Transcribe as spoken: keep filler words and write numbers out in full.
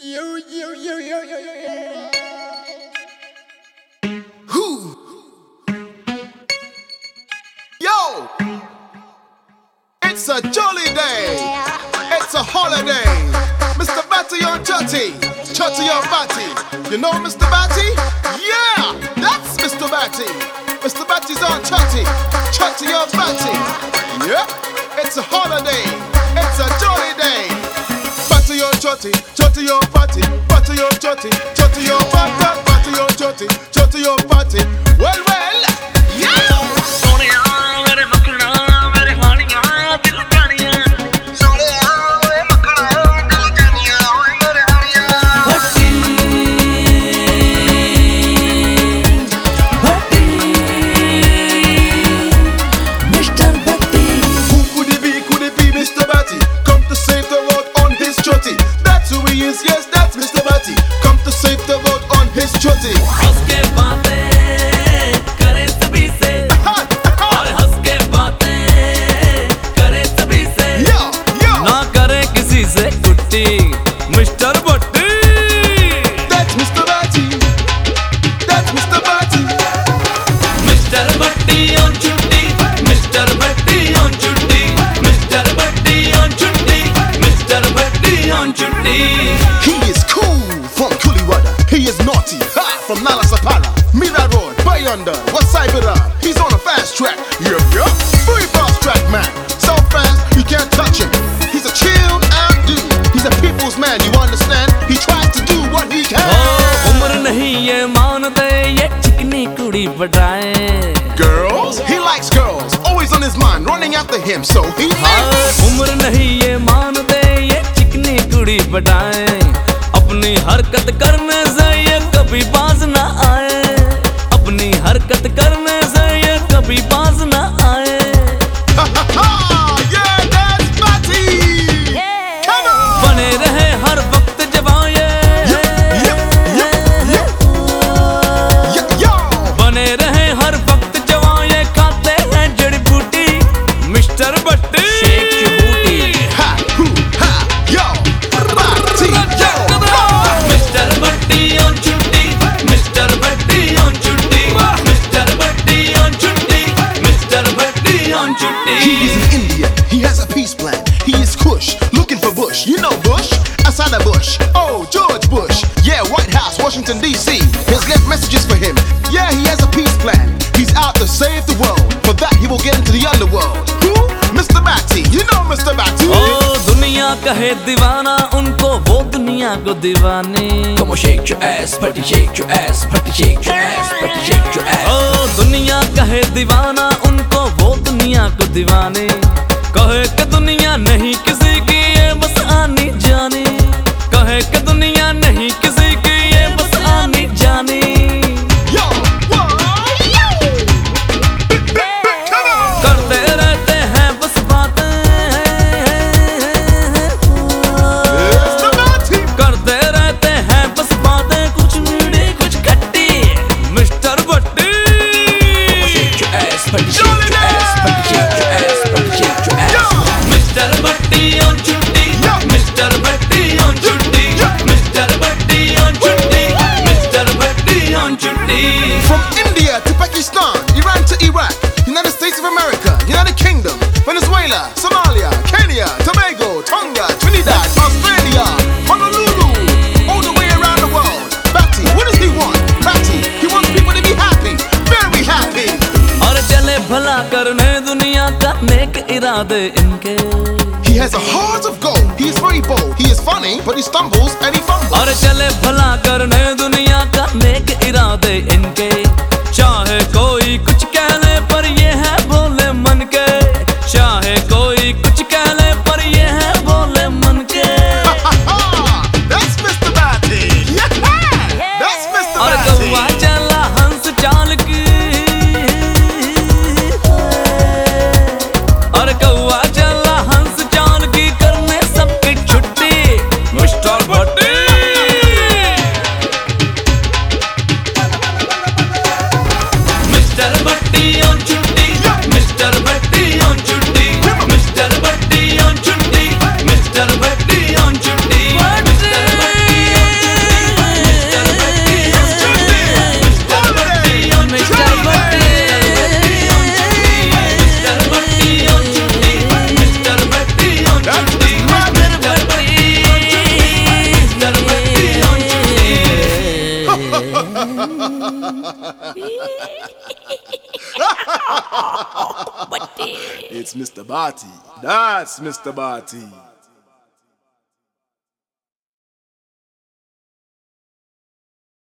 Yo, yo, yo, yo, yo, yo, yo. Who? Yo! It's a jolly day. It's a holiday. Mister Batty on Chutty. Chutty on Batty. You know Mister Batty? Yeah! That's Mister Batty. Mister Batty's on Chutty. Chutty on Batty. Yep. It's a holiday. It's a jolly day. Batty on Chutty. Chutty on Batty. Batty on Chutty. Chutty on Batty. Batty on Chutty. Chutty on Batty. Well, well. Yeah! Yes, that's Mister Batty. Come to save the world on his chutty. हंस के बातें करे सभी से और हंस के बातें करे सभी से ना करे किसी से कुट्टी Mister Batty. That's Mister Batty. That's Mister Batty. Mister Batty on छुट्टी. मिस्टर बट्टी on छुट्टी. मिस्टर बट्टी on छुट्टी. मिस्टर बट्टी on छुट्टी. He is cool from Kuliwada. He is naughty ha, from Nalasapala. Mira Road, Bayonda, Wasaibira. He's on a fast track. Yup, yup. Very fast track man. So fast you can't touch him. He's a chilled out dude. He's a people's man. You understand? He tries to do what he can. ओ उम्र नहीं ये मानते ये चिकनी कुड़ी बढ़ाए. Girls? He likes girls. Always on his mind, running after him. So he. हाँ उम्र नहीं ये मानते ये चिकनी कुड़ी बढ़ाए. अपनी हरकत करने से ये कभी बाज ना आए. अपनी हरकत करने से ये कभी बाज ना आए. Yeah, that's Batty. Come on. बने रहे हर वक्त जवाए. बने रहे हर वक्त जवाए. खाते हैं जड़ी बूटी Mister Batty. Ha, hoo, ha, yo, Batty, yo. Mister Batty on छुट्टी. मिस्टर बट्टी on छुट्टी. मिस्टर बट्टी on छुट्टी. मिस्टर बट्टी on छुट्टी. He's in India, he has a peace plan. He is Kush, looking for Bush. You know Bush? Asada Bush. Oh, George Bush. Yeah, White House, Washington, D C. He's left messages for him. Yeah, he has a peace plan. He's out to save the world. For that, he will get into the underworld. Who? Mister Batty. You know Mister Batty. ओ दुनिया कहे दीवाना उनको वो दुनिया को दीवाने. Come on, shake your ass, buddy, shake your ass, buddy, shake your ass, buddy, shake your ass. ओ दुनिया कहे दीवाना उनको वो दुनिया को दीवाने. कहे कि दुनिया नहीं किसी की ये बस आनी जानी. कहे कि दुनिया नहीं किसी की ये बस आनी जानी. Yo, what? Come on. करते रहते हैं बस बातें. Mister Batty. करते रहते हैं बस बातें. कुछ मीठी कुछ खट्टी Mister Batty. Shake your ass, buddy, shake your ass, buddy, shake your ass, buddy, shake your ass. Mister Batty on छुट्टी. मिस्टर बट्टी on छुट्टी. मिस्टर बट्टी on छुट्टी. मिस्टर बट्टी on छुट्टी. From India to Pakistan, Iran to Iraq, United States of America, United Kingdom, Venezuela, Somalia, Kenya, Tobago, Tonga, Trinidad, Australia, Honolulu, all the way around the world. Batty, what does he want? Batty, he wants people to be happy, very happy. और चले भला करने दुनिया का नेक इरादे इनके. He has a heart of gold, he is very bold, he is funny, but he stumbles and he fumbles. और चले भला करने दुनिया का नेक इरादे इनके. चाहे कोई कुछ कह ले पर ये है बोले मन के. चाहे कोई कुछ कह ले पर ये है बोले मन के. That's Mister Batty. Yeah, that's Mister और Batty. कौवा चला हंस चाल की. और कौवा चला हंस चाल की करने सबकी छुट्टी Mister Batty. It's Mister Bati. That's Mister Bati.